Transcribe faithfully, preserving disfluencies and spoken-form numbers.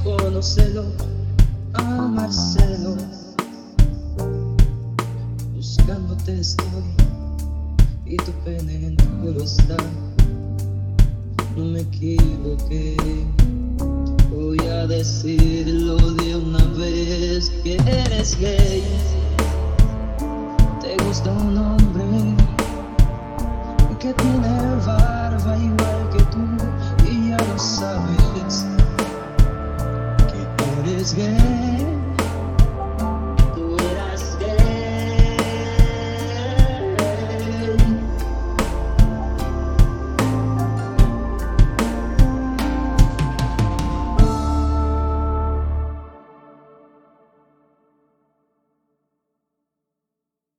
Conócelo, amárselo, buscándote estoy y tu pene en tu cuero está. No me equivoqué, voy a decirlo de una vez que eres gay. Te gusta un hombre que tiene barba igual que tú y ya lo sabes que eres gay.